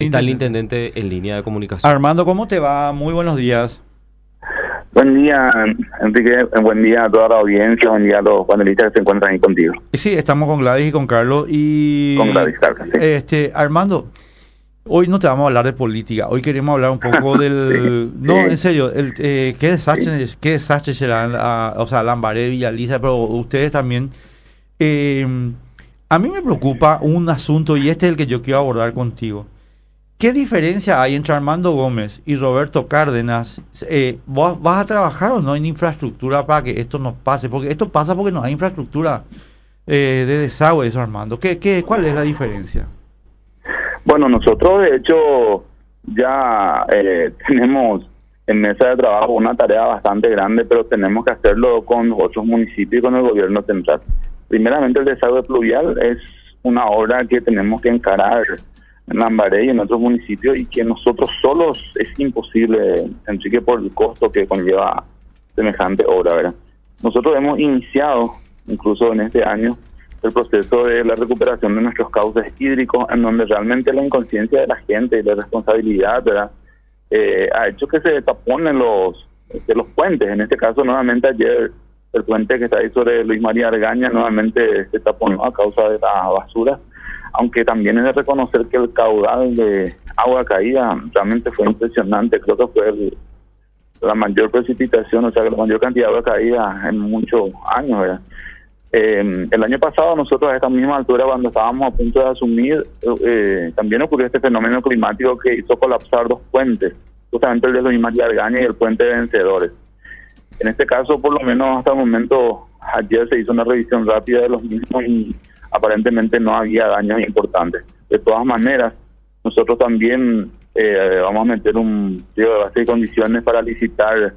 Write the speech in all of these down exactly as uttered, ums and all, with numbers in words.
está el intendente en línea de comunicación. Armando, ¿cómo te va? Muy buenos días. Buen día, Enrique. Buen día a toda la audiencia. Buen día a los panelistas que se encuentran ahí contigo. Sí, estamos con Gladys y con Carlos. Y Con Gladys, Carlos, sí. Este, Armando, hoy no te vamos a hablar de política. Hoy queremos hablar un poco del... Sí, no, sí. en serio, el, eh, qué desastre, sí. qué desastre será, la, o sea, Lambaré, Villaliza, pero ustedes también. Eh, a mí me preocupa un asunto y este es el que yo quiero abordar contigo. ¿Qué diferencia hay entre Armando Gómez y Roberto Cárdenas? Eh, ¿vos vas a trabajar o no en infraestructura para que esto no pase? Porque esto pasa porque no hay infraestructura eh, de desagüe, eso, Armando. ¿Qué, qué, ¿Cuál es la diferencia? Bueno, nosotros de hecho ya eh, tenemos en mesa de trabajo una tarea bastante grande, pero tenemos que hacerlo con otros municipios y con el gobierno central. Primeramente, el desagüe pluvial es una obra que tenemos que encarar en Lambaré y en otros municipios y que nosotros solos es imposible, Enrique, por el costo que conlleva semejante obra, ¿verdad? Nosotros hemos iniciado, incluso en este año, el proceso de la recuperación de nuestros cauces hídricos, en donde realmente la inconsciencia de la gente y la responsabilidad, ¿verdad? Eh, ha hecho que se taponen los, de los puentes. En este caso, nuevamente ayer, el puente que está ahí sobre Luis María Argaña nuevamente se taponó a causa de la basura, aunque también es de reconocer que el caudal de agua caída realmente fue impresionante. Creo que fue el, la mayor precipitación, o sea, la mayor cantidad de agua caída en muchos años, ¿verdad? Eh, el año pasado nosotros a esta misma altura, cuando estábamos a punto de asumir, eh, también ocurrió este fenómeno climático que hizo colapsar dos puentes, justamente el de Luis María Argaña y el puente de Vencedores. En este caso, por lo menos hasta el momento, ayer se hizo una revisión rápida de los mismos y aparentemente no había daños importantes. De todas maneras, nosotros también eh, vamos a meter un pliego de base de condiciones para licitar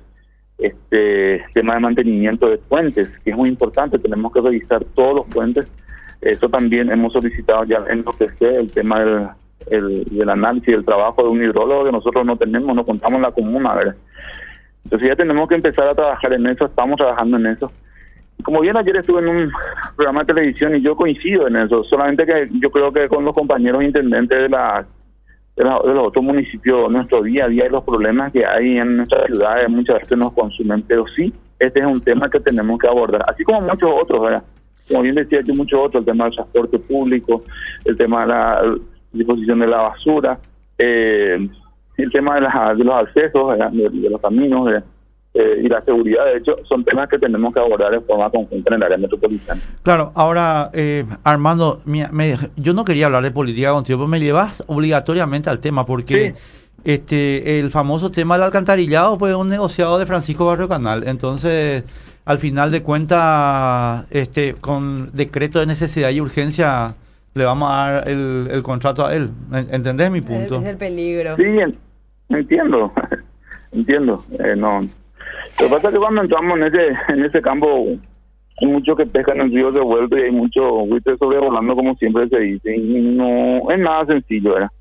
este tema de mantenimiento de puentes, que es muy importante. Tenemos que revisar todos los puentes. Eso también hemos solicitado ya en lo que sé, el tema del, el, del análisis del trabajo de un hidrólogo que nosotros no tenemos, no contamos en la comuna, ¿verdad? Entonces ya tenemos que empezar a trabajar en eso, estamos trabajando en eso. Como bien ayer estuve en un programa de televisión y yo coincido en eso, solamente que yo creo que con los compañeros intendentes de, la, de, la, de los otros municipios, nuestro día a día y los problemas que hay en nuestras ciudades muchas veces nos consumen, pero sí, este es un tema que tenemos que abordar, así como muchos otros, ¿verdad? Como bien decía yo, muchos otros, el tema del transporte público, el tema de la disposición de la basura, eh, el tema de, la, de los accesos, de, de los caminos, ¿verdad? Eh, y la seguridad, de hecho, son temas que tenemos que abordar de forma conjunta en el área metropolitana. Claro, ahora, eh, Armando, me, me, yo no quería hablar de política contigo, pero me llevas obligatoriamente al tema, porque sí. este el famoso tema del alcantarillado fue un negociado de Francisco Barrio Canal. Entonces, al final de cuentas, este con decreto de necesidad y urgencia, le vamos a dar el, el contrato a él. ¿Entendés mi punto? Es el peligro. Sí, entiendo, entiendo, eh, no... Lo que pasa es que cuando entramos en ese en ese campo hay muchos que pescan en ríos revueltos y hay muchos buitres sobrevolando, como siempre se dice, y no es nada sencillo, ¿verdad?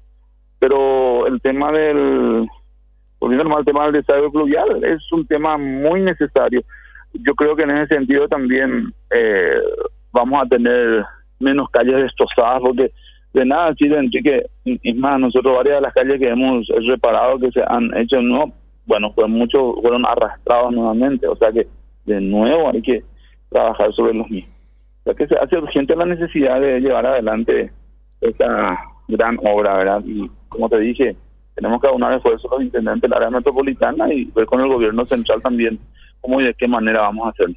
Pero el tema del, volviendo al tema del desagüe pluvial, es un tema muy necesario. Yo creo que en ese sentido también eh, vamos a tener menos calles destrozadas, porque de nada sirve, Enrique, es más, nosotros varias de las calles que hemos reparado, que se han hecho, no, bueno, pues muchos fueron arrastrados nuevamente, o sea que de nuevo hay que trabajar sobre los mismos. O sea que se hace urgente la necesidad de llevar adelante esta gran obra, ¿verdad? Y como te dije, tenemos que aunar esfuerzos los intendentes del área metropolitana y ver con el gobierno central también cómo y de qué manera vamos a hacerlo.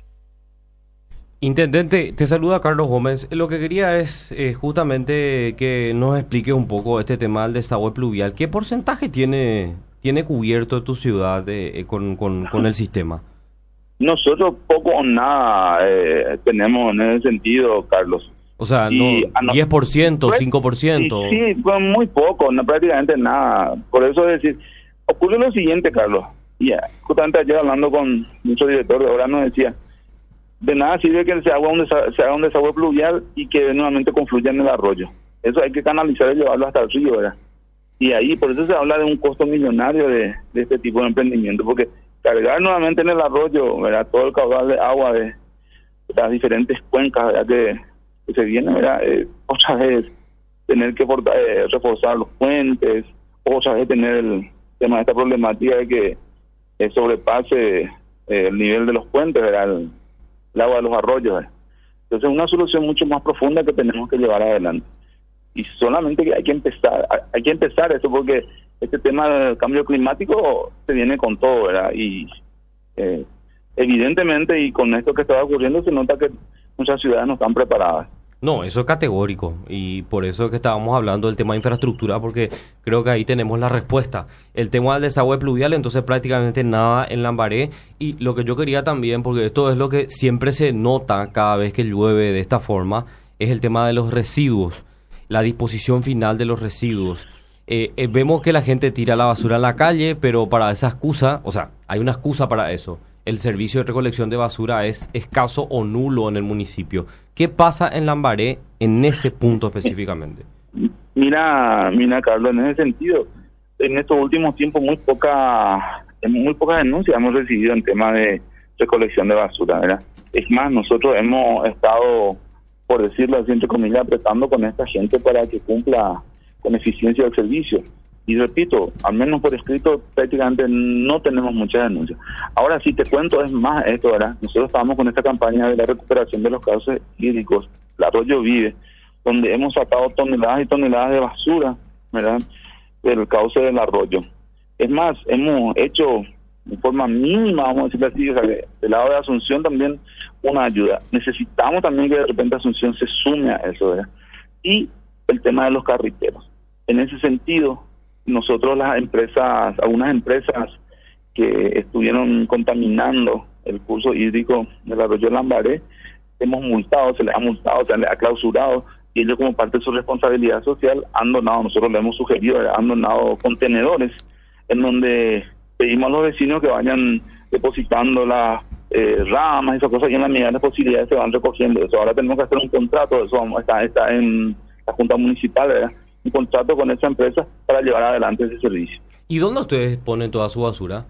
Intendente, te saluda Carlos Gómez. Lo que quería es eh, justamente que nos explique un poco este tema del desagüe pluvial. ¿Qué porcentaje tiene tiene cubierto tu ciudad de, eh, con, con, con el sistema? Nosotros poco o nada eh, tenemos en ese sentido, Carlos. O sea, y, no, diez por ciento, pues, cinco por ciento. Sí, sí, pues muy poco, no prácticamente nada. Por eso es decir, ocurre lo siguiente, Carlos. Y yeah, justamente ayer hablando con muchos directores, ahora nos decía, de nada sirve que se haga un desagüe, se haga un desagüe pluvial y que nuevamente confluya en el arroyo. Eso hay que canalizar y llevarlo hasta el río, ¿verdad? Y ahí, por eso se habla de un costo millonario de, de este tipo de emprendimiento, porque cargar nuevamente en el arroyo, ¿verdad?, todo el caudal de agua de, de las diferentes cuencas, ¿verdad?, que, que se vienen, ¿verdad?, eh, otra vez tener que eh, reforzar los puentes, otra vez tener el tema de esta problemática de que eh, sobrepase eh, el nivel de los puentes, ¿verdad? El, el agua de los arroyos, ¿verdad? Entonces es una solución mucho más profunda que tenemos que llevar adelante. Y solamente que hay que empezar, hay que empezar eso, porque este tema del cambio climático se viene con todo, ¿verdad? Y eh, evidentemente, y con esto que está ocurriendo, se nota que muchas ciudades no están preparadas. No, eso es categórico, y por eso es que estábamos hablando del tema de infraestructura, porque creo que ahí tenemos la respuesta. El tema del desagüe pluvial, entonces prácticamente nada en Lambaré, y lo que yo quería también, porque esto es lo que siempre se nota cada vez que llueve de esta forma, es el tema de los residuos, la disposición final de los residuos. Eh, eh, vemos que la gente tira la basura en la calle, pero para esa excusa, o sea, hay una excusa para eso. El servicio de recolección de basura es escaso o nulo en el municipio. ¿Qué pasa en Lambaré en ese punto específicamente? Mira, mira, Carlos, en ese sentido, en estos últimos tiempos muy poca, muy pocas denuncias hemos recibido en tema de recolección de basura, ¿verdad? Es más, nosotros hemos estado, por decirlo así, entre comillas, apretando con esta gente para que cumpla con eficiencia del servicio. Y repito, al menos por escrito, prácticamente no tenemos muchas denuncias. Ahora sí, te cuento, es más esto, ¿verdad? Nosotros estábamos con esta campaña de la recuperación de los cauces hídricos, el Arroyo Vive, donde hemos sacado toneladas y toneladas de basura, ¿verdad?, del cauce del arroyo. Es más, hemos hecho de forma mínima, vamos a decirlo así, o sea, que del lado de Asunción también una ayuda. Necesitamos también que de repente Asunción se sume a eso, ¿verdad? Y el tema de los carriteros. En ese sentido, nosotros las empresas, algunas empresas que estuvieron contaminando el curso hídrico del arroyo Lambaré, hemos multado, se les ha multado, se les ha clausurado, y ellos como parte de su responsabilidad social han donado, nosotros le hemos sugerido, han donado contenedores en donde pedimos a los vecinos que vayan depositando las eh, ramas y esas cosas, y en la medida de las posibilidades se van recogiendo eso. Ahora tenemos que hacer un contrato, eso vamos, está, está en la Junta Municipal, ¿verdad?, un contrato con esa empresa para llevar adelante ese servicio. ¿Y dónde ustedes ponen toda su basura?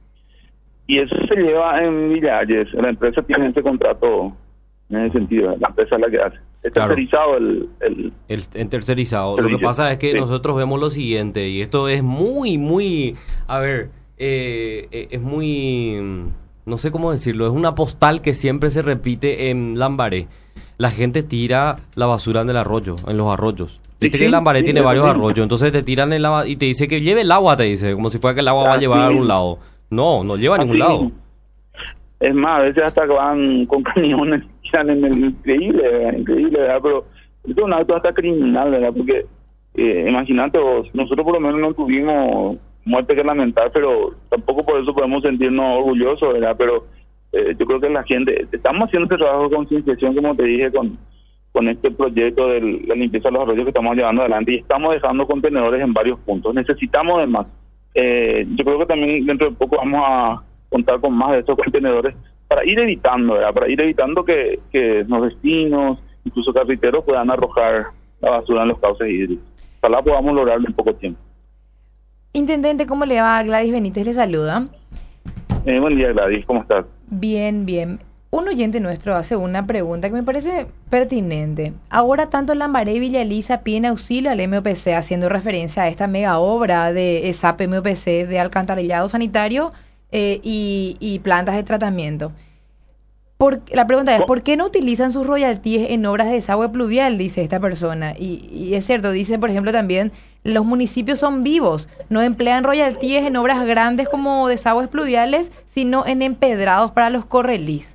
Y eso se lleva en Villalles. La empresa tiene ese contrato en ese sentido. La empresa es la que hace. Es Claro. tercerizado el... el, El, en tercerizado. Servicio. Lo que pasa es que Sí. nosotros vemos lo siguiente, y esto es muy, muy, a ver, eh, eh, es muy, mm, no sé cómo decirlo, es una postal que siempre se repite en Lambaré. La gente tira la basura en el arroyo, en los arroyos. Sí, Viste sí, que Lambaré sí, tiene eso varios sí. arroyos, entonces te tiran el agua y te dice que lleve el agua, te dice, como si fuera que el agua va a Así llevar a algún mismo. lado. No, no lleva a ningún así lado. mismo. Es más, a veces hasta van con camiones, tiran en el increíble, ¿verdad? Increíble, ¿verdad? Pero esto es un acto hasta criminal, ¿verdad? Porque, eh, imagínate vos, nosotros por lo menos no tuvimos muerte que lamentar, pero tampoco por eso podemos sentirnos orgullosos, ¿verdad? Pero eh, yo creo que la gente, estamos haciendo este trabajo de concienciación, como te dije, con con este proyecto de la limpieza de los arroyos que estamos llevando adelante, y estamos dejando contenedores en varios puntos. Necesitamos de más. Eh, yo creo que también dentro de poco vamos a contar con más de estos contenedores para ir evitando, ¿verdad? Para ir evitando que, que los vecinos, incluso carriteros, puedan arrojar la basura en los cauces hídricos. Ojalá podamos lograrlo en poco tiempo. Intendente, ¿cómo le va? Gladys Benítez le saluda. Eh, buen día, Gladys, ¿cómo estás? Bien, bien. Un oyente nuestro hace una pregunta que me parece pertinente. Ahora tanto Lambaré y Villa Elisa piden auxilio al M O P C, haciendo referencia a esta mega obra de S A P M O P C de alcantarillado sanitario eh, y, y plantas de tratamiento. Por, la pregunta es, ¿por qué no utilizan sus royalties en obras de desagüe pluvial? Dice esta persona. Y, y es cierto, dice por ejemplo también, los municipios son vivos, no emplean royalties en obras grandes como desagües pluviales, sino en empedrados para los correlís.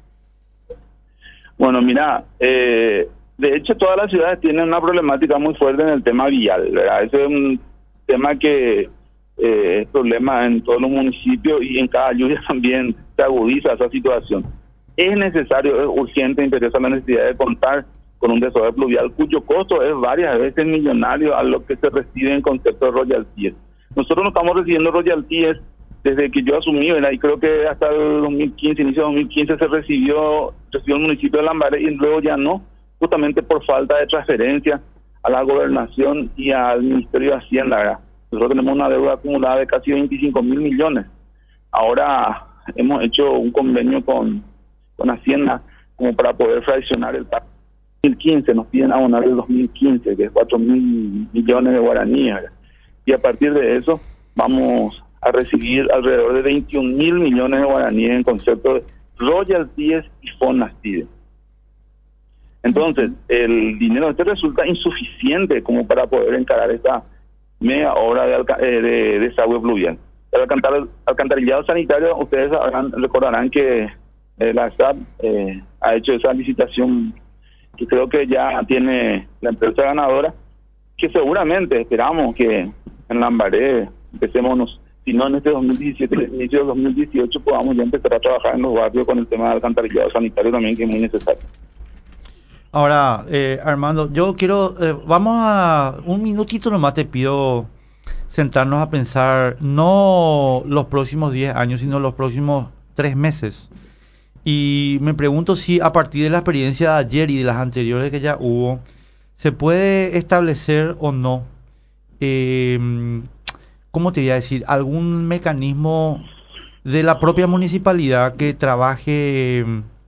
Bueno, mira, eh, de hecho todas las ciudades tienen una problemática muy fuerte en el tema vial, ¿verdad? Ese es un tema que eh, es problema en todos los municipios, y en cada lluvia también se agudiza esa situación. Es necesario, es urgente, interesa la necesidad de contar con un desagüe pluvial cuyo costo es varias veces millonario a lo que se recibe en concepto de royalties. Nosotros no estamos recibiendo royalties desde que yo asumí, ¿verdad? Y creo que hasta el dos mil quince, inicio de dos mil quince, se recibió, recibió el municipio de Lambaré, y luego ya no, justamente por falta de transferencia a la gobernación y al Ministerio de Hacienda, ¿verdad? Nosotros tenemos una deuda acumulada de casi veinticinco mil millones. Ahora hemos hecho un convenio con, con Hacienda como para poder fraccionar el pago. dos mil quince nos piden abonar el dos mil quince, que es cuatro mil millones de guaraníes, ¿verdad? y a partir de eso vamos a recibir alrededor de veintiún mil millones de guaraníes en concepto de royalties y Fonastide. Entonces, el dinero este resulta insuficiente como para poder encarar esta mega obra de, alca- eh, de desagüe pluvial. El alcantar- alcantarillado sanitario, ustedes sabrán, recordarán que eh, la S A P eh, ha hecho esa licitación que creo que ya tiene la empresa ganadora, que seguramente esperamos que en Lambaré empecemos, si no en este dos mil diecisiete, en el inicio de dos mil dieciocho, podamos ya empezar a trabajar en los barrios con el tema del alcantarillado sanitario también, que es muy necesario. Ahora, eh, Armando, yo quiero, eh, vamos a, un minutito nomás te pido sentarnos a pensar, no los próximos diez años, sino los próximos tres meses. Y me pregunto si a partir de la experiencia de ayer y de las anteriores que ya hubo, se puede establecer o no, eh, ¿cómo te voy a decir? Algún mecanismo de la propia municipalidad que trabaje...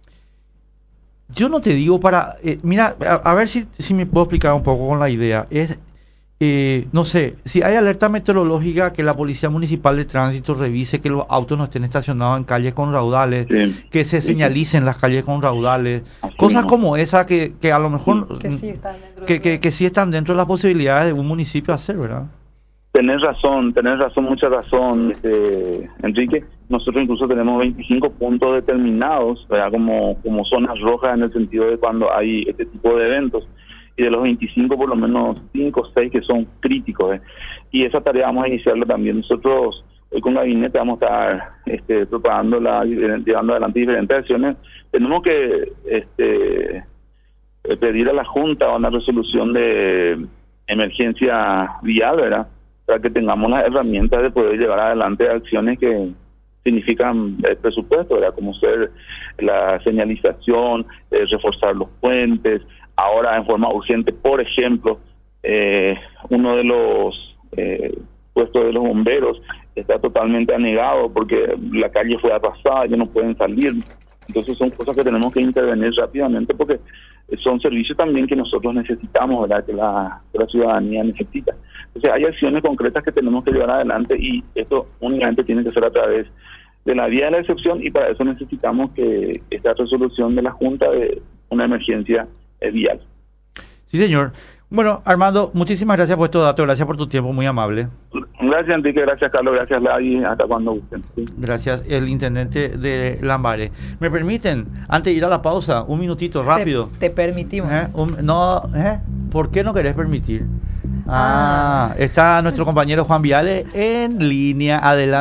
Yo no te digo para... Eh, mira, a, a ver si, si me puedo explicar un poco con la idea. Es, eh, no sé, si hay alerta meteorológica, que la Policía Municipal de Tránsito revise que los autos no estén estacionados en calles con raudales, sí, que se sí, señalicen sí. las calles con raudales, así cosas mismo. Como esa que, que a lo mejor... Que sí, están dentro que, de... que, que sí están dentro de las posibilidades de un municipio hacer, ¿verdad? Tenés razón, tenés razón, mucha razón, este, Enrique. Nosotros incluso tenemos veinticinco puntos determinados, ¿verdad? Como, como zonas rojas en el sentido de cuando hay este tipo de eventos. Y de los veinticinco, por lo menos cinco o seis que son críticos. ¿eh? Y esa tarea vamos a iniciarla también. Nosotros, hoy con Gabinete, vamos a estar este, preparando, la, llevando adelante diferentes acciones. Tenemos que este, pedir a la Junta una resolución de emergencia vial, ¿verdad? Para que tengamos las herramientas de poder llevar adelante acciones que significan el presupuesto, ¿verdad? Como ser la señalización, eh, reforzar los puentes, ahora en forma urgente, por ejemplo, eh, uno de los eh, puestos de los bomberos está totalmente anegado porque la calle fue arrasada, ya no pueden salir. Entonces son cosas que tenemos que intervenir rápidamente porque son servicios también que nosotros necesitamos, ¿verdad? Que la, que la ciudadanía necesita. Entonces hay acciones concretas que tenemos que llevar adelante y esto únicamente tiene que ser a través de la vía de la excepción y para eso necesitamos que esta resolución de la Junta de una emergencia eh, vial. Sí, señor. Bueno, Armando, muchísimas gracias por estos datos, gracias por tu tiempo, muy amable. Gracias, Enrique, gracias, Carlos, gracias, Lai, hasta cuando gusten. Sí. Gracias, el intendente de Lambaré. ¿Me permiten, antes de ir a la pausa, un minutito rápido? Te, te permitimos. ¿Eh? Un, no, ¿eh? ¿Por qué no querés permitir? Ah, ah, está nuestro compañero Juan Viale en línea, adelante.